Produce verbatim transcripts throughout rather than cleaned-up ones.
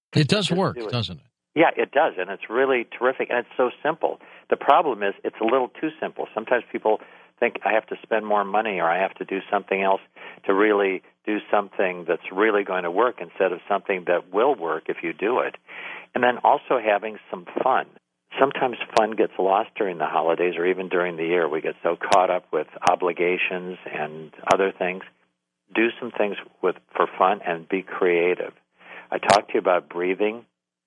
It does Just work, do it. doesn't it? Yeah, it does, and it's really terrific, and it's so simple. The problem is it's a little too simple. Sometimes people think I have to spend more money or I have to do something else to really do something that's really going to work instead of something that will work if you do it. And then also having some fun. Sometimes fun gets lost during the holidays or even during the year. We get so caught up with obligations and other things. Do some things with for fun and be creative. I talked to you about breathing.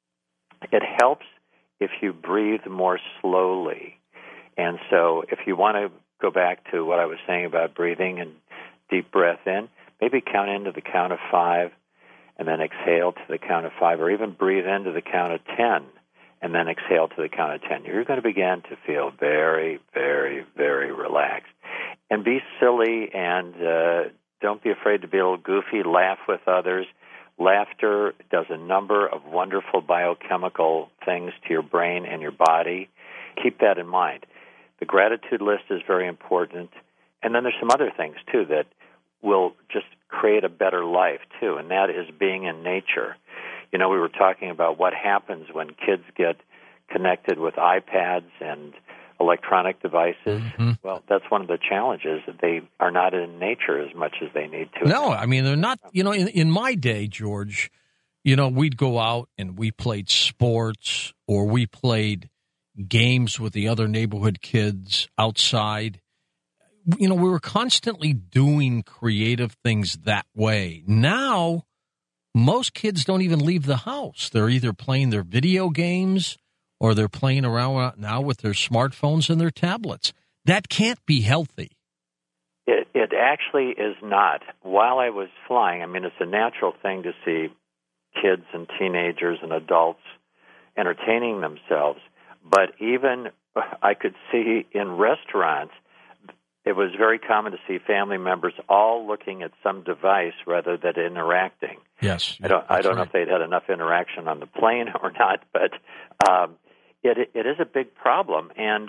It helps if you breathe more slowly. And so if you want to go back to what I was saying about breathing and deep breath in, maybe count into the count of five and then exhale to the count of five, or even breathe into the count of ten and then exhale to the count of ten. You're going to begin to feel very, very, very relaxed. And be silly and uh, don't be afraid to be a little goofy. Laugh with others. Laughter does a number of wonderful biochemical things to your brain and your body. Keep that in mind. The gratitude list is very important. And then there's some other things, too, that will just create a better life, too, and that is being in nature. You know, we were talking about what happens when kids get connected with iPads and electronic devices. Mm-hmm. Well, that's one of the challenges, that they are not in nature as much as they need to. No, I mean, they're not, you know, in, in my day, George, you know, we'd go out and we played sports or we played games with the other neighborhood kids outside. You know, we were constantly doing creative things that way. Now, most kids don't even leave the house. They're either playing their video games or they're playing around now with their smartphones and their tablets. That can't be healthy. It, it actually is not. While I was flying, I mean, it's a natural thing to see kids and teenagers and adults entertaining themselves. But even I could see in restaurants, it was very common to see family members all looking at some device rather than interacting. Yes, I don't. I don't right. know if they'd had enough interaction on the plane or not, but um, it it is a big problem, and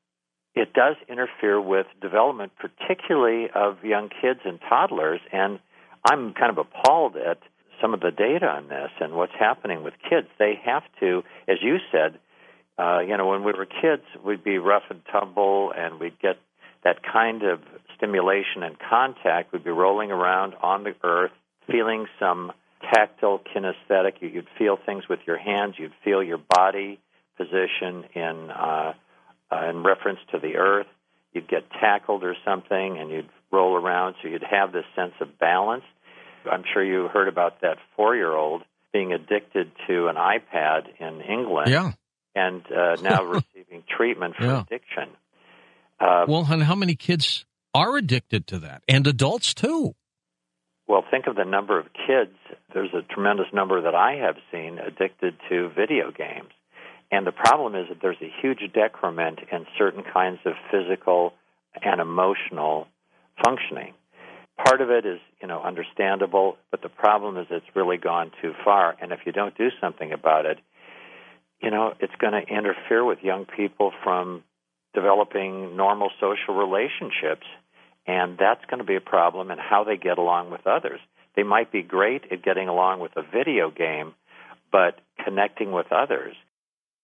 it does interfere with development, particularly of young kids and toddlers. And I'm kind of appalled at some of the data on this and what's happening with kids. They have to, as you said, uh, you know, when we were kids, we'd be rough and tumble, and we'd get that kind of stimulation and contact. We'd be rolling around on the earth, feeling some tactile kinesthetic. You'd feel things with your hands. You'd feel your body position in uh, uh, in reference to the earth. You'd get tackled or something, and you'd roll around, so you'd have this sense of balance. I'm sure you heard about that four-year-old being addicted to an iPad in England, yeah. and uh, now receiving treatment for yeah. addiction. Uh, well, and how many kids are addicted to that? And adults, too. Well, think of the number of kids. There's a tremendous number that I have seen addicted to video games. And the problem is that there's a huge decrement in certain kinds of physical and emotional functioning. Part of it is, you know, understandable, but the problem is it's really gone too far. And if you don't do something about it, you know, it's going to interfere with young people from developing normal social relationships, and that's going to be a problem in how they get along with others. They might be great at getting along with a video game, but connecting with others